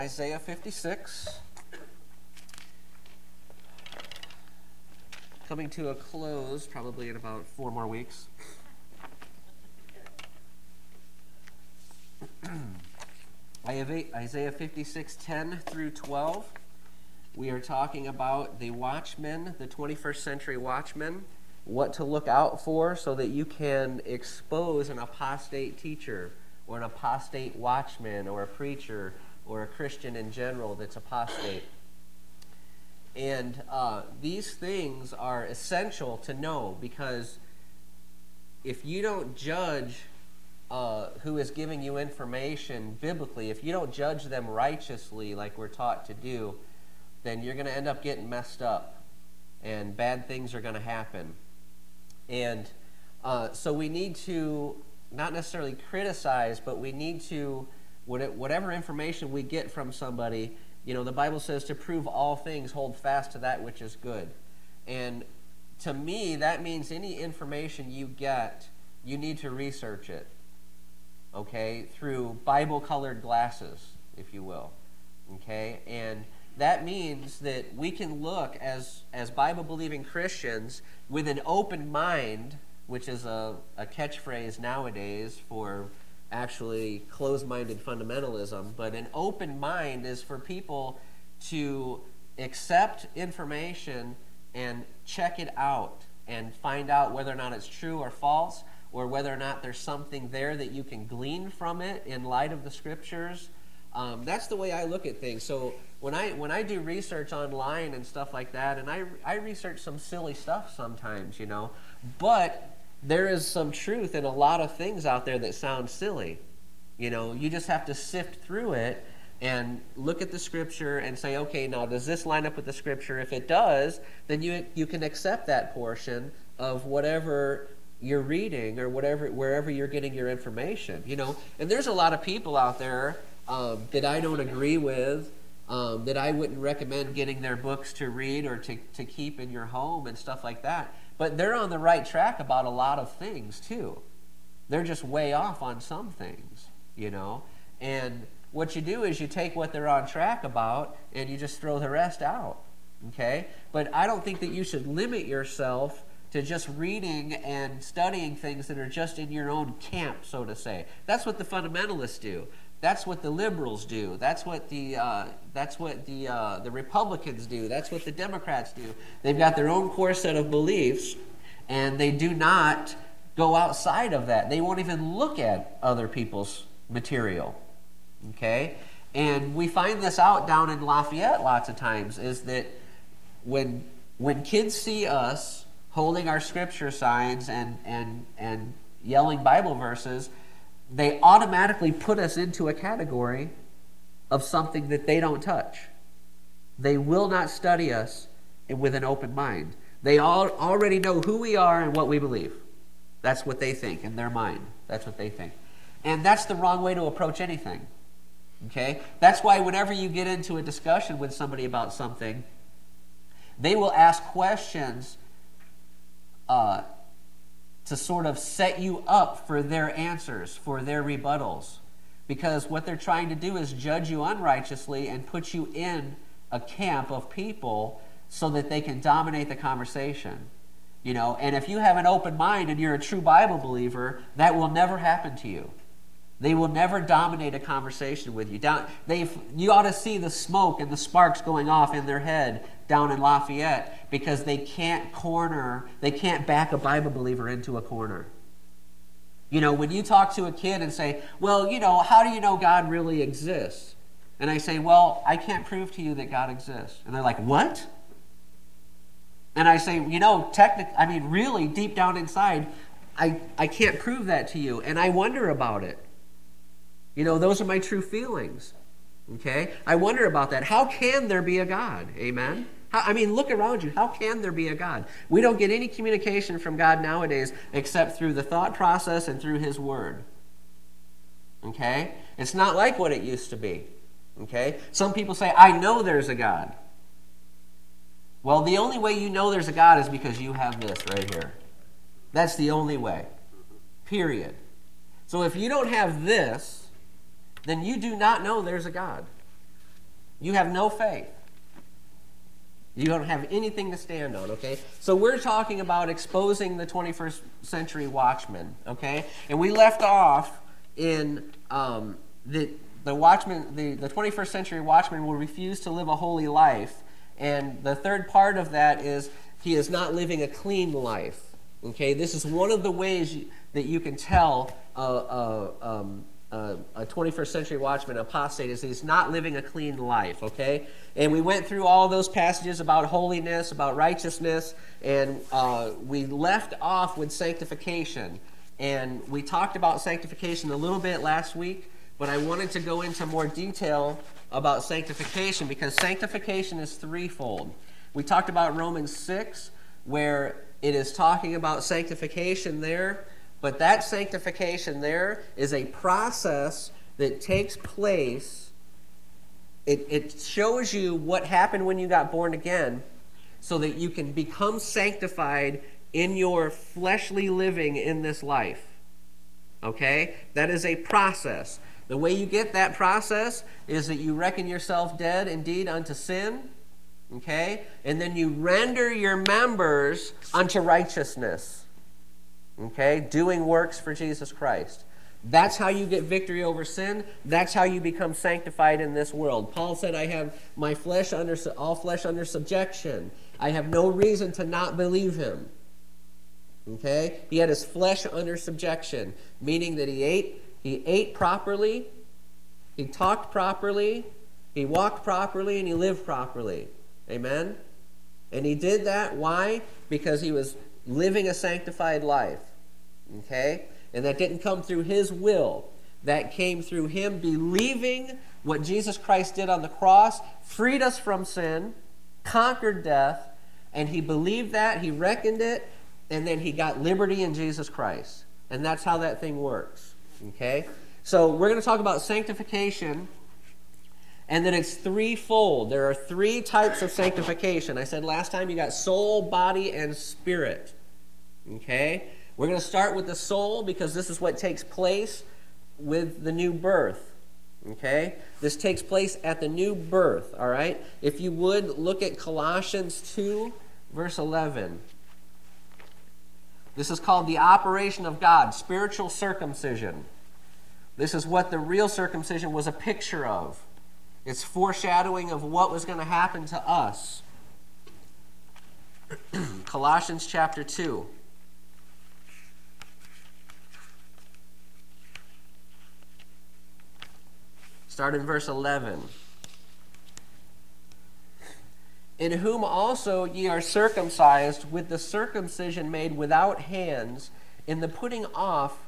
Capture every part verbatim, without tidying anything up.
Isaiah fifty-six, coming to a close probably in about four more weeks. I have Isaiah fifty-six, ten through twelve. We are talking about the watchmen, the twenty-first century watchmen, what to look out for so that you can expose an apostate teacher or an apostate watchman or a preacher or a Christian in general that's apostate. And uh, these things are essential to know, because if you don't judge uh, who is giving you information biblically, if you don't judge them righteously like we're taught to do, then you're going to end up getting messed up, and bad things are going to happen. And uh, so we need to not necessarily criticize, but we need to, whatever information we get from somebody, you know, the Bible says to prove all things, hold fast to that which is good. And to me, that means any information you get, you need to research it, okay, through Bible-colored glasses, if you will, okay? And that means that we can look as, as Bible-believing Christians with an open mind, which is a, a catchphrase nowadays for actually closed-minded fundamentalism, but an open mind is for people to accept information and check it out and find out whether or not it's true or false, or whether or not there's something there that you can glean from it in light of the Scriptures. Um, that's the way I look at things. So when I when I do research online and stuff like that, and I, I research some silly stuff sometimes, you know, but there is some truth in a lot of things out there that sound silly. You know, you just have to sift through it and look at the Scripture and say, okay, now does this line up with the Scripture? If it does, then you you can accept that portion of whatever you're reading or whatever wherever you're getting your information. You know, and there's a lot of people out there um, that I don't agree with, um, that I wouldn't recommend getting their books to read or to, to keep in your home and stuff like that. But they're on the right track about a lot of things, too. They're just way off on some things, you know. And what you do is you take what they're on track about and you just throw the rest out, okay? But I don't think that you should limit yourself to just reading and studying things that are just in your own camp, so to say. That's what the fundamentalists do. That's what the liberals do. That's what the uh, that's what the uh, the Republicans do. That's what the Democrats do. They've got their own core set of beliefs, and they do not go outside of that. They won't even look at other people's material. Okay? And we find this out down in Lafayette lots of times, is that when when kids see us holding our scripture signs and and and yelling Bible verses, they automatically put us into a category of something that they don't touch. They will not study us with an open mind. They all already know who we are and what we believe. That's what they think in their mind. That's what they think. And that's the wrong way to approach anything. Okay? That's why whenever you get into a discussion with somebody about something, they will ask questions uh, to sort of set you up for their answers, for their rebuttals. Because what they're trying to do is judge you unrighteously and put you in a camp of people so that they can dominate the conversation. You know, and if you have an open mind and you're a true Bible believer, that will never happen to you. They will never dominate a conversation with you. Down, they, you ought to see the smoke and the sparks going off in their head down in Lafayette, because they can't corner, they can't back a Bible believer into a corner. You know, when you talk to a kid and say, well, you know, how do you know God really exists? And I say, well, I can't prove to you that God exists. And they're like, what? And I say, you know, technically, I mean, really, deep down inside, I, I can't prove that to you. And I wonder about it. You know, those are my true feelings. Okay? I wonder about that. How can there be a God? Amen? How, I mean, look around you. How can there be a God? We don't get any communication from God nowadays except through the thought process and through His Word. Okay? It's not like what it used to be. Okay? Some people say, I know there's a God. Well, the only way you know there's a God is because you have this right here. That's the only way. Period. So if you don't have this, then you do not know there's a God. You have no faith. You don't have anything to stand on, okay? So we're talking about exposing the twenty-first century watchman, okay? And we left off in um, the the watchman, the, the twenty-first century watchman will refuse to live a holy life. And the third part of that is he is not living a clean life, okay? This is one of the ways you, that you can tell a, a, um, a, a twenty-first century watchman apostate is he's not living a clean life, okay? And we went through all those passages about holiness, about righteousness, and uh, we left off with sanctification. And we talked about sanctification a little bit last week, but I wanted to go into more detail about sanctification because sanctification is threefold. We talked about Romans six, where it is talking about sanctification there, but that sanctification there is a process that takes place. It, it shows you what happened when you got born again so that you can become sanctified in your fleshly living in this life. Okay? That is a process. The way you get that process is that you reckon yourself dead indeed unto sin. Okay? And then you render your members unto righteousness. Okay? Doing works for Jesus Christ. That's how you get victory over sin. That's how you become sanctified in this world. Paul said, I have my flesh under, all flesh under subjection. I have no reason to not believe him. Okay? He had his flesh under subjection, meaning that he ate, he ate properly, he talked properly, he walked properly, and he lived properly. Amen? And he did that. Why? Because he was living a sanctified life. Okay? And that didn't come through his will. That came through him believing what Jesus Christ did on the cross, freed us from sin, conquered death, and he believed that, he reckoned it, and then he got liberty in Jesus Christ. And that's how that thing works. Okay? So we're going to talk about sanctification, and then it's threefold. There are three types of sanctification. I said last time you got soul, body, and spirit. Okay? We're going to start with the soul because this is what takes place with the new birth. Okay? This takes place at the new birth, all right? If you would, look at Colossians two, verse eleven. This is called the operation of God, spiritual circumcision. This is what the real circumcision was a picture of. It's foreshadowing of what was going to happen to us. Colossians chapter two. Start in verse eleven. In whom also ye are circumcised with the circumcision made without hands, in the putting off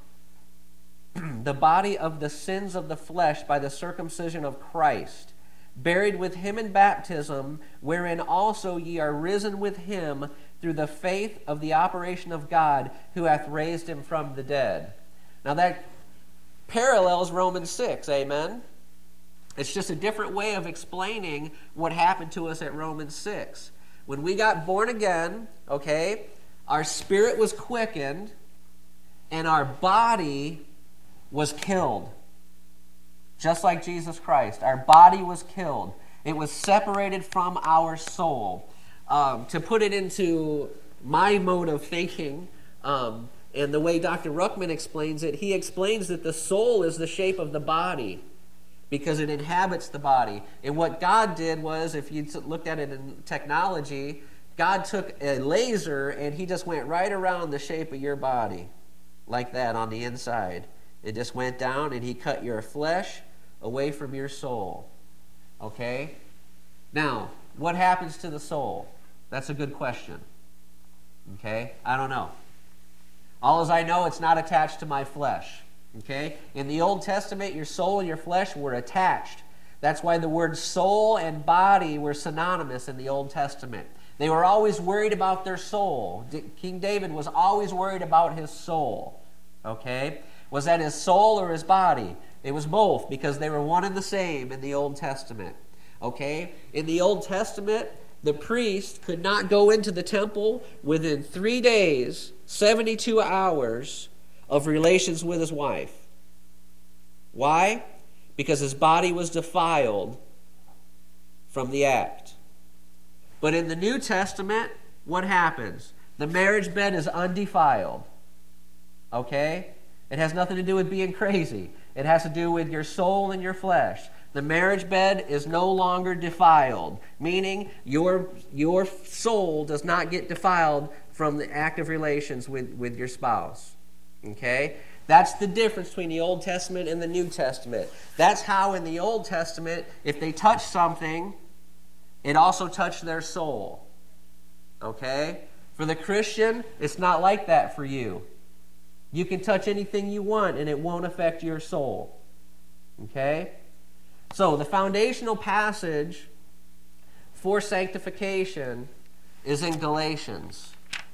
the body of the sins of the flesh by the circumcision of Christ, buried with him in baptism, wherein also ye are risen with him through the faith of the operation of God, who hath raised him from the dead. Now that parallels Romans six, amen? It's just a different way of explaining what happened to us at Romans six. When we got born again, okay, our spirit was quickened and our body was killed. Just like Jesus Christ. Our body was killed. It was separated from our soul. Um, to put it into my mode of thinking, um, and the way Doctor Ruckman explains it, he explains that the soul is the shape of the body, because it inhabits the body. And what God did was, if you looked at it in technology, God took a laser and he just went right around the shape of your body, like that on the inside. It just went down and he cut your flesh away from your soul. Okay? Now, what happens to the soul? That's a good question. Okay? I don't know. All as I know, it's not attached to my flesh. Okay? In the Old Testament, your soul and your flesh were attached. That's why the words soul and body were synonymous in the Old Testament. They were always worried about their soul. King David was always worried about his soul. Okay? Was that his soul or his body? It was both, because they were one and the same in the Old Testament. Okay? In the Old Testament, the priest could not go into the temple within three days, seventy-two hours, of relations with his wife. Why? Because his body was defiled from the act. But in the New Testament, what happens? The marriage bed is undefiled. Okay? It has nothing to do with being crazy. It has to do with your soul and your flesh. The marriage bed is no longer defiled, meaning your, your soul does not get defiled from the active relations with, with your spouse. Okay? That's the difference between the Old Testament and the New Testament. That's how in the Old Testament, if they touched something, it also touched their soul. Okay? For the Christian, it's not like that for you. You can touch anything you want and it won't affect your soul. Okay? So the foundational passage for sanctification is in Galatians.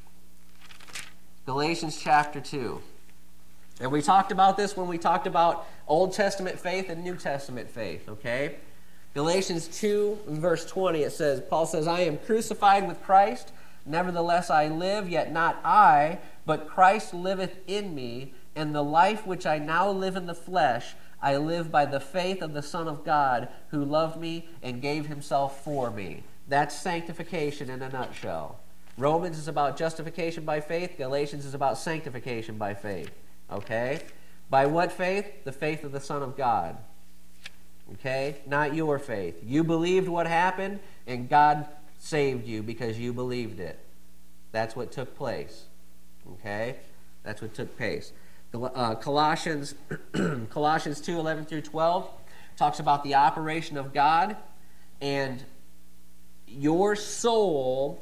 Galatians chapter two. And we talked about this when we talked about Old Testament faith and New Testament faith, okay? Galatians two, verse twenty, it says, Paul says, I am crucified with Christ, nevertheless I live, yet not I, but Christ liveth in me, and the life which I now live in the flesh, I live by the faith of the Son of God, who loved me and gave himself for me. That's sanctification in a nutshell. Romans is about justification by faith. Galatians is about sanctification by faith. Okay? By what faith? The faith of the Son of God. Okay? Not your faith. You believed what happened, and God saved you because you believed it. That's what took place. Okay? That's what took place. Uh, Colossians, Colossians two, eleven through twelve talks about the operation of God, and your soul,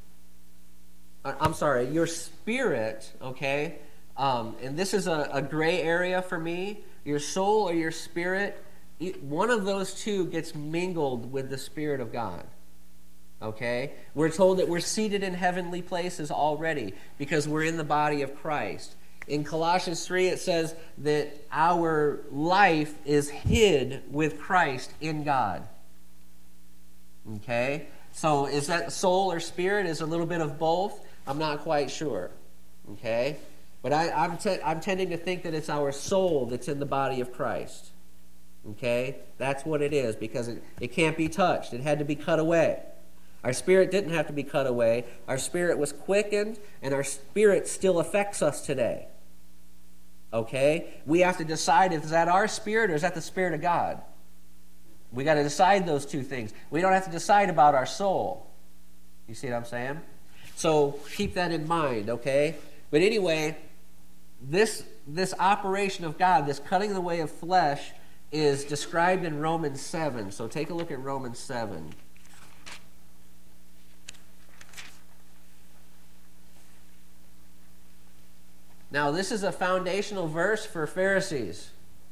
I'm sorry, your spirit, okay, um, and this is a, a gray area for me, your soul or your spirit, one of those two gets mingled with the Spirit of God. Okay? We're told that we're seated in heavenly places already because we're in the body of Christ. In Colossians three, it says that our life is hid with Christ in God. Okay? So is that soul or spirit? Is a little bit of both? I'm not quite sure. Okay? But I, I'm, te- I'm tending to think that it's our soul that's in the body of Christ. Okay? That's what it is because it, it can't be touched. It had to be cut away. Our spirit didn't have to be cut away. Our spirit was quickened, and our spirit still affects us today. Okay? We have to decide if is that our spirit or is that the Spirit of God. We got to decide those two things. We don't have to decide about our soul. You see what I'm saying? So keep that in mind, okay? But anyway, this, this operation of God, this cutting away of flesh, is described in Romans seven. So take a look at Romans seven. Now, this is a foundational verse for Pharisees.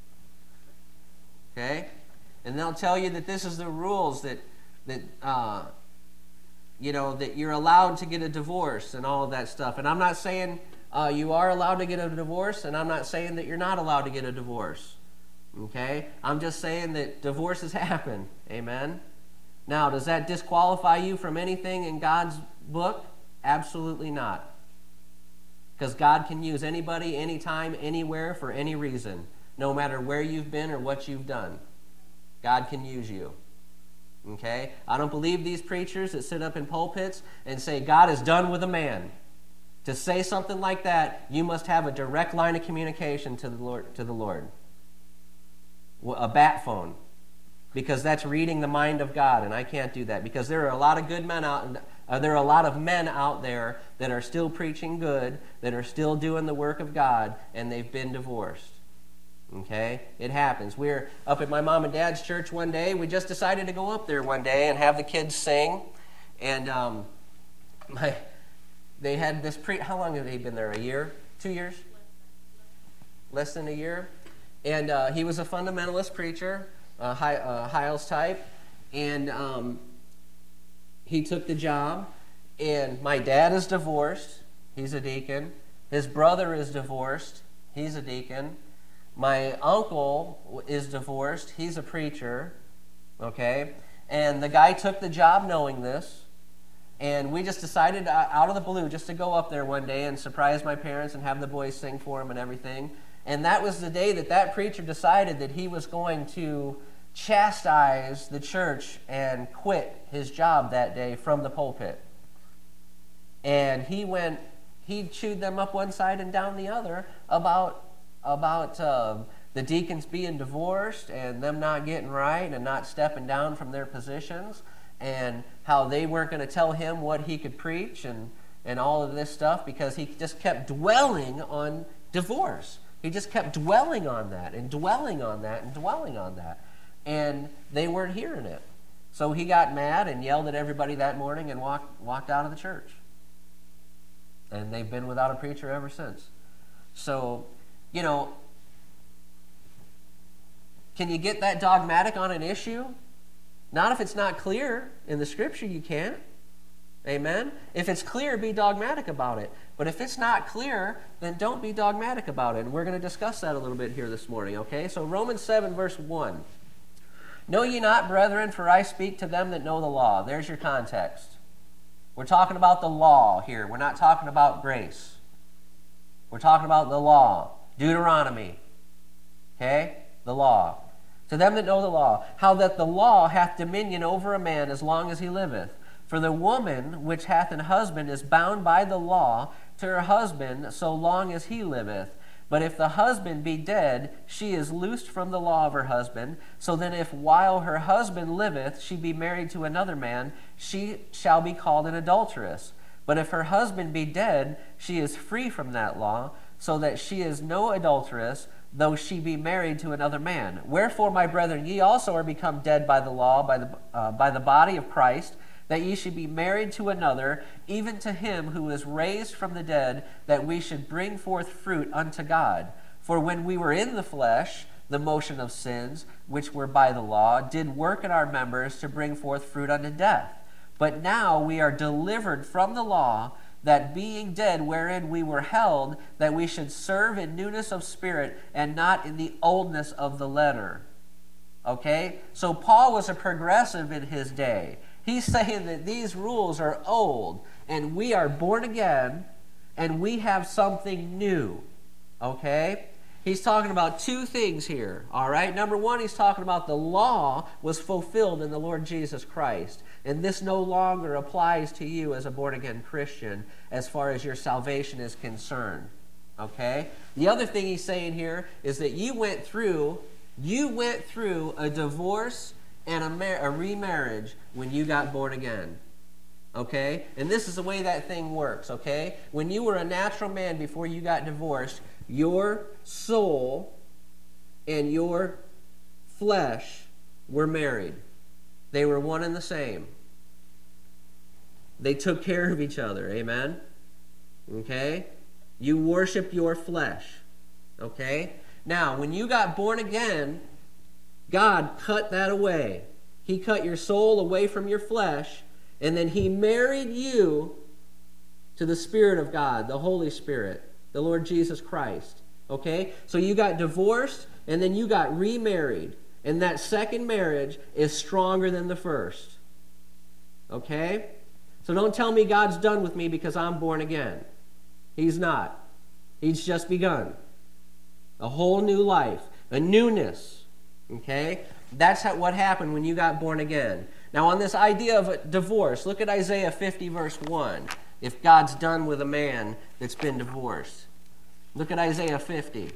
Okay? And they'll tell you that this is the rules that, that uh, you know, that you're allowed to get a divorce and all of that stuff. And I'm not saying uh, you are allowed to get a divorce, and I'm not saying that you're not allowed to get a divorce. Okay? I'm just saying that divorces happen. Amen? Now, does that disqualify you from anything in God's book? Absolutely not. Because God can use anybody, anytime, anywhere, for any reason. No matter where you've been or what you've done. God can use you. Okay? I don't believe these preachers that sit up in pulpits and say, God is done with a man. To say something like that, you must have a direct line of communication to the Lord. To the Lord. A bat phone. Because that's reading the mind of God, and I can't do that. Because there are a lot of good men out, uh, there are a lot of men out there that are still preaching good, that are still doing the work of God, and they've been divorced. Okay? It happens. We were up at my mom and dad's church one day. We just decided to go up there one day and have the kids sing. And um, my, they had this pre. How long have they been there? A year? Two years? Less than a year. And uh, he was a fundamentalist preacher. Uh, Hi, uh, Hiles type, and um, he took the job, and my dad is divorced, he's a deacon, his brother is divorced, he's a deacon, my uncle is divorced, he's a preacher, okay, and the guy took the job knowing this, and we just decided uh, out of the blue just to go up there one day and surprise my parents and have the boys sing for him and everything. And that was the day that that preacher decided that he was going to chastise the church and quit his job that day from the pulpit. And he went, he chewed them up one side and down the other about, about uh, the deacons being divorced and them not getting right and not stepping down from their positions, and how they weren't going to tell him what he could preach and, and all of this stuff, because he just kept dwelling on divorce. He just kept dwelling on that and dwelling on that and dwelling on that. And they weren't hearing it. So he got mad and yelled at everybody that morning and walked, walked out of the church. And they've been without a preacher ever since. So, you know, can you get that dogmatic on an issue? Not if it's not clear in the Scripture, you can't. Amen? If it's clear, be dogmatic about it. But if it's not clear, then don't be dogmatic about it. And we're going to discuss that a little bit here this morning, okay? So Romans seven, verse one. Know ye not, brethren, for I speak to them that know the law. There's your context. We're talking about the law here. We're not talking about grace. We're talking about the law. Deuteronomy. Okay? The law. To them that know the law, how that the law hath dominion over a man as long as he liveth. For the woman which hath an husband is bound by the law to her husband so long as he liveth. But if the husband be dead, she is loosed from the law of her husband. So then if while her husband liveth she be married to another man, she shall be called an adulteress. But if her husband be dead, she is free from that law, so that she is no adulteress, though she be married to another man. Wherefore, my brethren, ye also are become dead by the law, by the, uh, by the body of Christ, that ye should be married to another, even to him who is raised from the dead, that we should bring forth fruit unto God. For when we were in the flesh, the motion of sins, which were by the law, did work in our members to bring forth fruit unto death. But now we are delivered from the law, that being dead wherein we were held, that we should serve in newness of spirit, and not in the oldness of the letter. Okay? So Paul was a progressive in his day. He's saying that these rules are old, and we are born again, and we have something new. Okay? He's talking about two things here. All right? Number one, he's talking about the law was fulfilled in the Lord Jesus Christ. And this no longer applies to you as a born-again Christian as far as your salvation is concerned. Okay? The other thing he's saying here is that you went through, you went through a divorce and a, mar- a remarriage when you got born again. Okay? And this is the way that thing works, okay? When you were a natural man before you got divorced, your soul and your flesh were married. They were one and the same. They took care of each other. Amen? Okay? You worship your flesh. Okay? Now, when you got born again, God cut that away. He cut your soul away from your flesh, and then He married you to the Spirit of God, the Holy Spirit, the Lord Jesus Christ. Okay? So you got divorced, and then you got remarried. And that second marriage is stronger than the first. Okay? So don't tell me God's done with me because I'm born again. He's not. He's just begun. A whole new life. A newness. Okay? That's how, what happened when you got born again. Now on this idea of a divorce, look at Isaiah fifty verse one. If God's done with a man that's been divorced. Look at Isaiah fifty.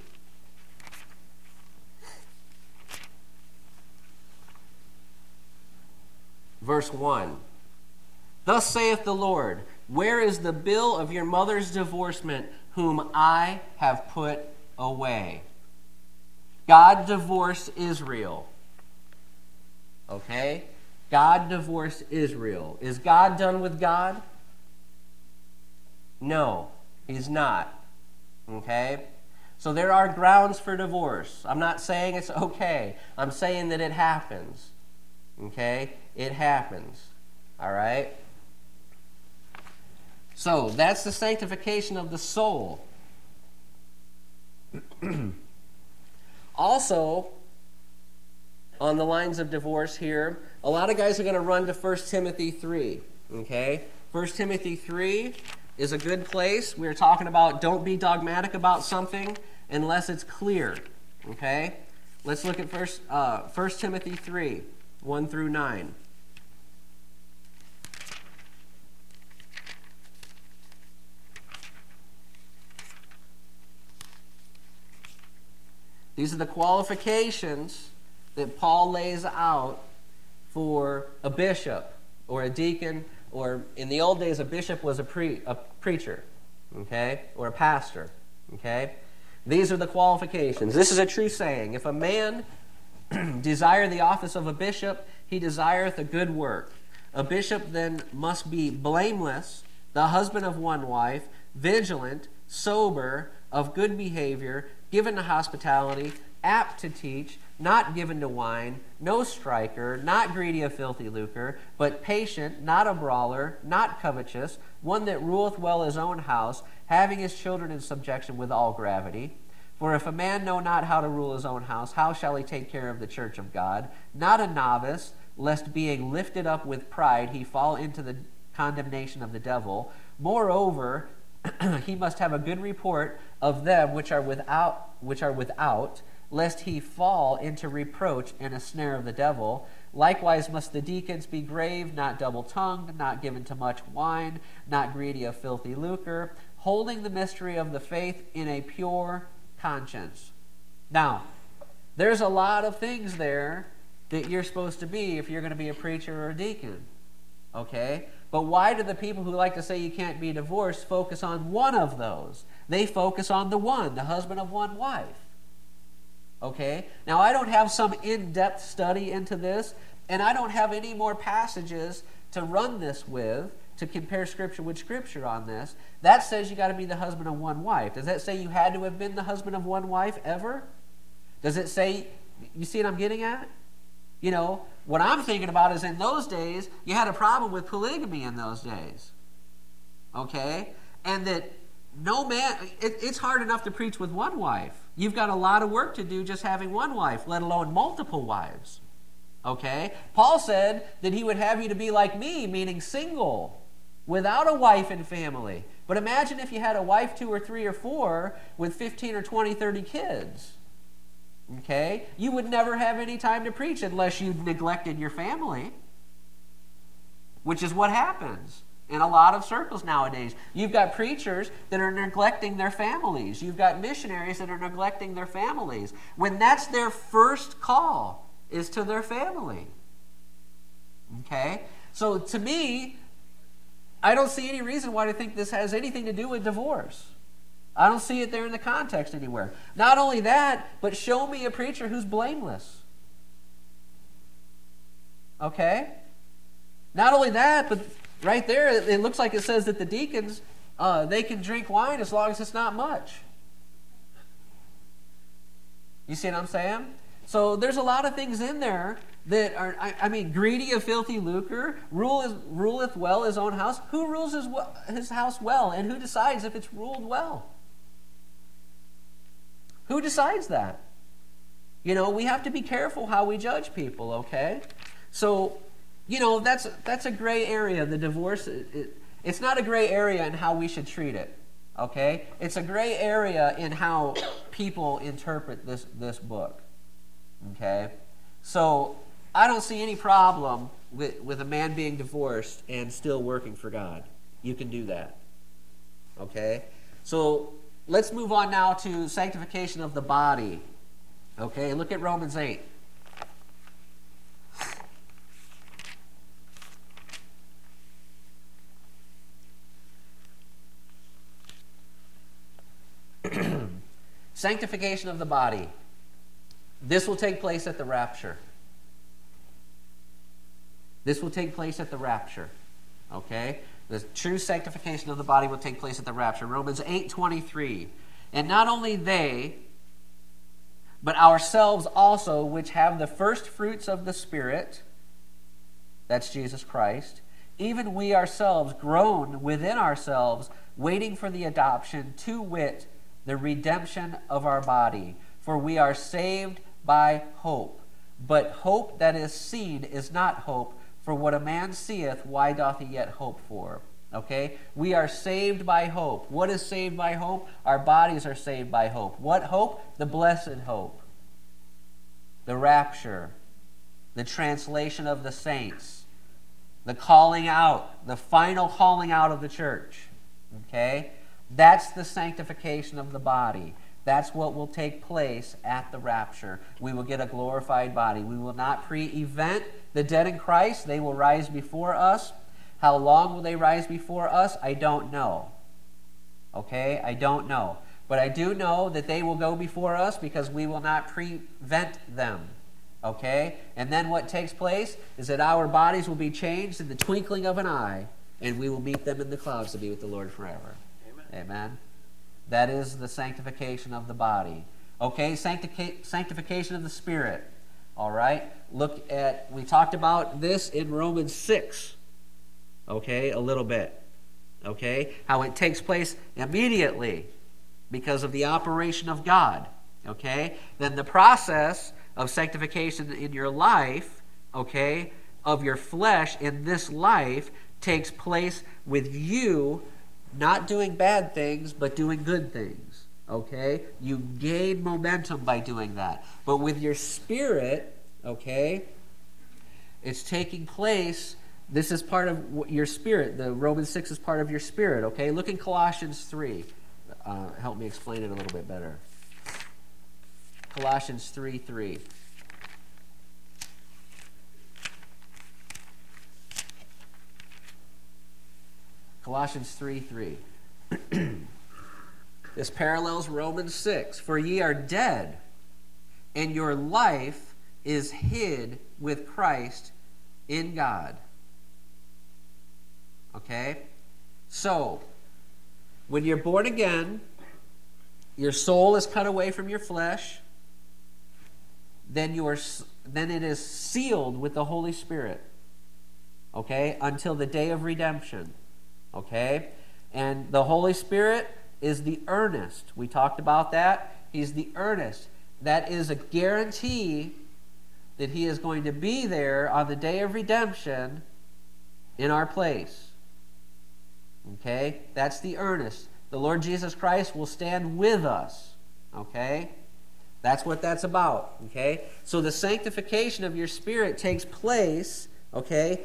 Verse one. Thus saith the Lord, where is the bill of your mother's divorcement, whom I have put away? God divorced Israel. Okay? God divorced Israel. Is God done with God? No, He's not. Okay? So there are grounds for divorce. I'm not saying it's okay. I'm saying that it happens. Okay? It happens. All right? So, that's the sanctification of the soul. Also, on the lines of divorce here, a lot of guys are going to run to First Timothy three. Okay? First Timothy three is a good place. We were talking about don't be dogmatic about something unless it's clear. Okay? Let's look at first, uh, First Timothy three, one through nine. These are the qualifications that Paul lays out for a bishop or a deacon, or in the old days, a bishop was a, pre, a preacher, okay, or a pastor, okay? These are the qualifications. This is a true saying. If a man desire the office of a bishop, he desireth a good work. A bishop then must be blameless, the husband of one wife, vigilant, sober, of good behavior, given to hospitality, apt to teach, not given to wine, no striker, not greedy of filthy lucre, but patient, not a brawler, not covetous, one that ruleth well his own house, having his children in subjection with all gravity. For if a man know not how to rule his own house, how shall he take care of the church of God? Not a novice, lest being lifted up with pride he fall into the condemnation of the devil. Moreover, he must have a good report of them which are without, which are without, lest he fall into reproach and a snare of the devil. Likewise must the deacons be grave, not double-tongued, not given to much wine, not greedy of filthy lucre, holding the mystery of the faith in a pure conscience. Now, there's a lot of things there that you're supposed to be if you're going to be a preacher or a deacon. Okay? But why do the people who like to say you can't be divorced focus on one of those? They focus on the one, the husband of one wife. Okay? Now, I don't have some in-depth study into this, and I don't have any more passages to run this with, to compare Scripture with Scripture on this. That says you got to be the husband of one wife. Does that say you had to have been the husband of one wife ever? Does it say, you see what I'm getting at? You know, what I'm thinking about is in those days, you had a problem with polygamy in those days. Okay? And that no man, it, it's hard enough to preach with one wife. You've got a lot of work to do just having one wife, let alone multiple wives. Okay? Paul said that he would have you to be like me, meaning single, without a wife and family. But imagine if you had a wife, two or three or four, with fifteen or twenty, thirty kids. Okay? You would never have any time to preach unless you neglected your family, which is what happens in a lot of circles nowadays. You've got preachers that are neglecting their families. You've got missionaries that are neglecting their families, when that's their first call, is to their family. Okay? So to me, I don't see any reason why to think this has anything to do with divorce. I don't see it there in the context anywhere. Not only that, but show me a preacher who's blameless. Okay? Not only that, but right there, it looks like it says that the deacons, uh, they can drink wine as long as it's not much. You see what I'm saying? So there's a lot of things in there that are, I, I mean, greedy of filthy lucre, rule is, ruleth well his own house. Who rules his, his house well, and who decides if it's ruled well? Who decides that? You know, we have to be careful how we judge people, okay? So, you know, that's that's a gray area, the divorce. It, it, it's not a gray area in how we should treat it, okay? It's a gray area in how people interpret this, this book, okay? So, I don't see any problem with, with a man being divorced and still working for God. You can do that, okay? So, let's move on now to sanctification of the body. Okay, look at Romans eight. Sanctification of the body. This will take place at the rapture. This will take place at the rapture. Okay? The true sanctification of the body will take place at the rapture. Romans eight twenty-three. And not only they, but ourselves also, which have the first fruits of the Spirit, that's Jesus Christ, even we ourselves groan within ourselves, waiting for the adoption, to wit, the redemption of our body. For we are saved by hope. But hope that is seen is not hope. For what a man seeth, why doth he yet hope for? Okay? We are saved by hope. What is saved by hope? Our bodies are saved by hope. What hope? The blessed hope. the rapture, the translation of the saints, the calling out, the final calling out of the church. Okay? That's the sanctification of the body. That's what will take place at the rapture. We will get a glorified body. We will not pre-event the dead in Christ. They will rise before us. How long will they rise before us? I don't know. Okay? I don't know. But I do know that they will go before us because we will not prevent them. Okay? And then what takes place is that our bodies will be changed in the twinkling of an eye, and we will meet them in the clouds to be with the Lord forever. Amen. Amen. That is the sanctification of the body. Okay? Sanctica- sanctification of the spirit. All right? Look at, we talked about this in Romans six. Okay? A little bit. Okay? How it takes place immediately because of the operation of God. Okay? Then the process of sanctification in your life, okay, of your flesh in this life takes place with you not doing bad things, but doing good things. Okay? You gain momentum by doing that. But with your spirit, okay, it's taking place. This is part of your spirit. The Romans six is part of your spirit. Okay? Look in Colossians three. Uh, help me explain it a little bit better. Colossians three three. Colossians three three. This parallels Romans six. For ye are dead, and your life is hid with Christ in God. Okay? So, when you're born again, your soul is cut away from your flesh, then you are then it is sealed with the Holy Spirit. Okay? Until the day of redemption. Okay? And the Holy Spirit is the earnest. We talked about that. He's the earnest. That is a guarantee that He is going to be there on the day of redemption in our place. Okay? That's the earnest. The Lord Jesus Christ will stand with us. Okay? That's what that's about. Okay? So the sanctification of your spirit takes place, okay,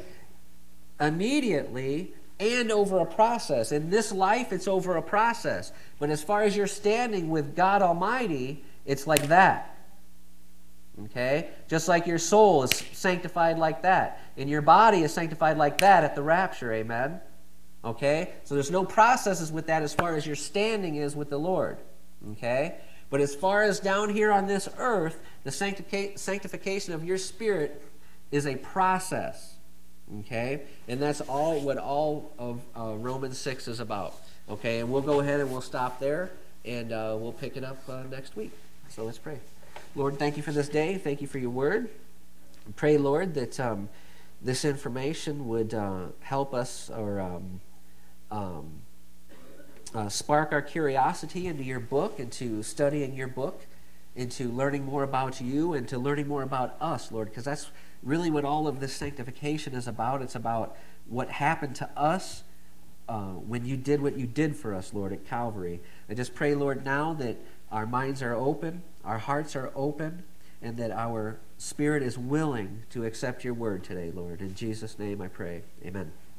immediately and over a process. In this life, it's over a process. But as far as you're standing with God Almighty, it's like that. Okay? Just like your soul is sanctified like that. And your body is sanctified like that at the rapture. Amen? Okay? So there's no processes with that as far as your standing is with the Lord. Okay? But as far as down here on this earth, the sanctica- sanctification of your spirit is a process. Okay? And that's all what all of uh, Romans six is about. Okay? And we'll go ahead and we'll stop there, and uh, we'll pick it up uh, next week. So let's pray. Lord, thank you for this day. Thank you for your word. I pray, Lord, that um, this information would uh, help us or um, um, uh, spark our curiosity into your book, into studying your book, into learning more about you, and to learning more about us, Lord, because that's really what all of this sanctification is about. It's about what happened to us uh, when you did what you did for us, Lord, at Calvary. I just pray, Lord, now that our minds are open, our hearts are open, and that our spirit is willing to accept your word today, Lord. In Jesus' name I pray. Amen.